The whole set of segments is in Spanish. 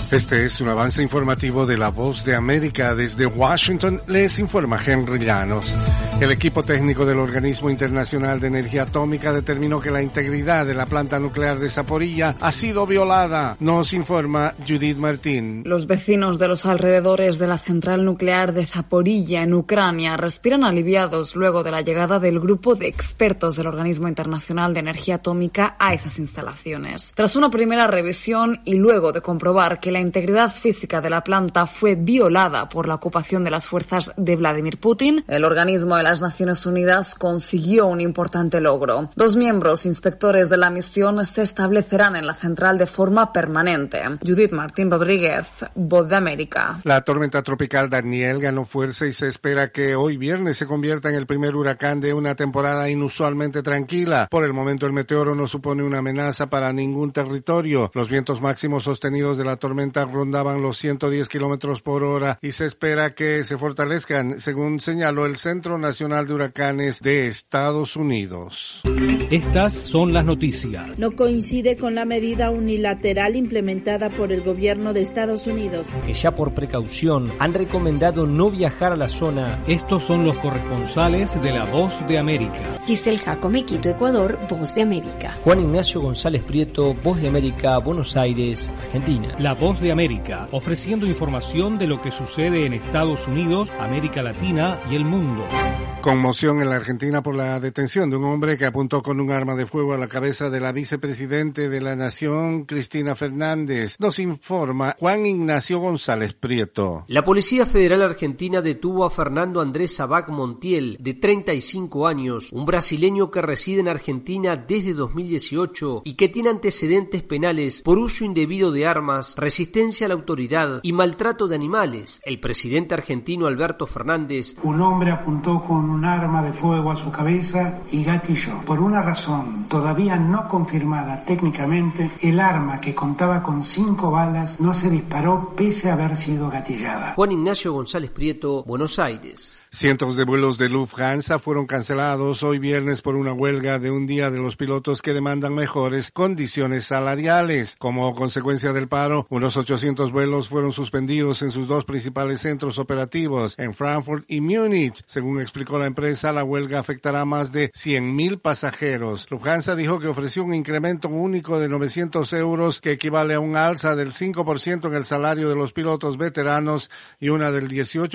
Este es un avance informativo de La Voz de América. Desde Washington les informa Henry Llanos. El equipo técnico del Organismo Internacional de Energía Atómica determinó que la integridad de la planta nuclear de Zaporilla ha sido violada. Nos informa Judith Martín. Los vecinos de los alrededores de la central nuclear de Zaporilla en Ucrania respiran aliviados luego de la llegada del grupo de expertos del Organismo Internacional de Energía Atómica a esas instalaciones. Tras una primera revisión y luego de comprobar que la integridad física de la planta fue violada por la ocupación de las fuerzas de Vladimir Putin, el organismo de las Naciones Unidas consiguió un importante logro. 2 miembros inspectores de la misión se establecerán en la central de forma permanente. Judith Martín Rodríguez, Voz de América. La tormenta tropical Daniel ganó fuerza y se espera que hoy viernes se convierta en el primer huracán de una temporada inusualmente tranquila. Por el momento el meteoro no supone una amenaza para ningún territorio. Los vientos máximos sostenidos de la tormenta rondaban los 110 kilómetros por hora y se espera que se fortalezcan, según señaló el Centro Nacional de Huracanes de Estados Unidos. Estas son las noticias. No coincide con la medida unilateral implementada por el gobierno de Estados Unidos, que ya por precaución han recomendado no viajar a la zona. Estos son los corresponsales de La Voz de América. Giselle Jacome, Quito, Ecuador, Voz de América. Juan Ignacio González Prieto, Voz de América, Buenos Aires, Argentina. La Voz de América, ofreciendo información de lo que sucede en Estados Unidos, América Latina y el mundo. Conmoción en la Argentina por la detención de un hombre que apuntó con un arma de fuego a la cabeza de la vicepresidente de la Nación, Cristina Fernández. Nos informa Juan Ignacio González Prieto. La Policía Federal Argentina detuvo a Fernando Andrés Sabac Montiel, de 35 años, un brasileño que reside en Argentina desde 2018 y que tiene antecedentes penales por uso indebido de armas, resistencia a la autoridad y maltrato de animales. El presidente argentino Alberto Fernández: un hombre apuntó con un arma de fuego a su cabeza y gatilló. Por una razón todavía no confirmada técnicamente, el arma, que contaba con 5 balas, no se disparó pese a haber sido gatillada. Juan Ignacio González Prieto, Buenos Aires. Cientos de vuelos de Lufthansa fueron cancelados hoy viernes por una huelga de un día de los pilotos que demandan mejores condiciones salariales. Como consecuencia del paro, unos 800 vuelos fueron suspendidos en sus 2 principales centros operativos, en Frankfurt y Múnich. Según explicó la empresa, la huelga afectará a más de 100.000 pasajeros. Lufthansa dijo que ofreció un incremento único de 900 euros, que equivale a un alza del 5% en el salario de los pilotos veteranos y una del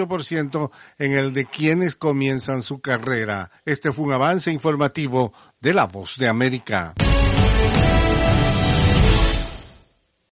18% en el de quienes comienzan su carrera. Este fue un avance informativo de La Voz de América.